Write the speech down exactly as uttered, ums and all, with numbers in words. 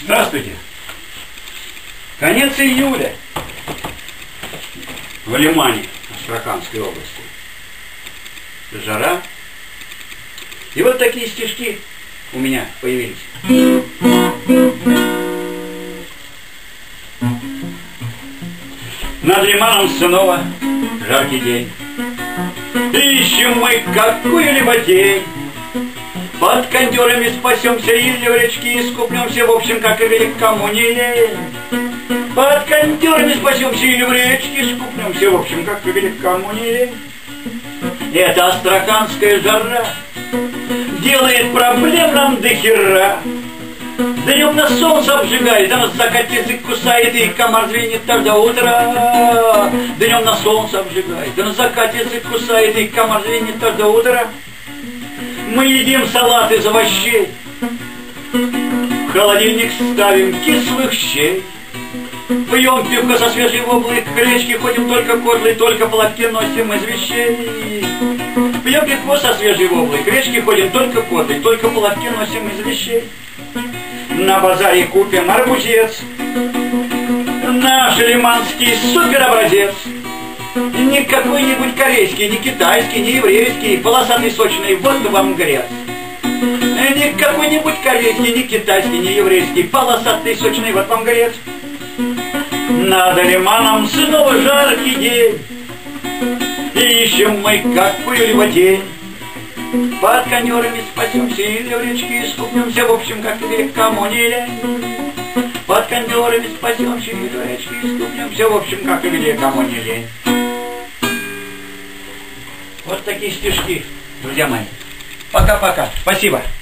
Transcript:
Здравствуйте. Конец июля в Лимане, Астраханской области. Жара. И вот такие стишки у меня появились. Над Лиманом снова жаркий день. Ищем мы какую-либо тень. Под кондерами спасемся или в речке искупнемся, в общем, как и велик, кому не лень. Под кондерами спасемся или в речке искупнемся, в общем, как и велик, кому не лень. Это астраханская жара делает проблем нам до хера. Днем на солнце обжигает, а на закате язык кусает, и комар звенит так до утра. Днем на солнце обжигает, а на закате язык кусает, и комар звенит так до утра. Мы едим салат из овощей, в холодильник ставим кислых щей. Пьем пивко со свежей воблой, к речке ходим только кодлой, только платки носим из вещей. Пьем пивко со свежей воблой, к речке ходим только кодлой, только платки носим из вещей. На базаре купим арбузец, наш лиманский суперобразец. Не какой-нибудь корейский, не китайский, не еврейский, полосатый, сочный, вот вам грец. Не какой-нибудь корейский, не китайский, не еврейский, полосатый, сочный, вот вам грец. Над Лиманом снова жаркий день, и ищем мы какую-либо тень. Под кондерами спасемся или в речке искупнемся, в общем, как и велик, кому не лень. Под кондерами спасемся или в речке искупнемся, в общем, как и велик, кому не лень. Вот такие стишки, друзья мои. Пока-пока. Спасибо.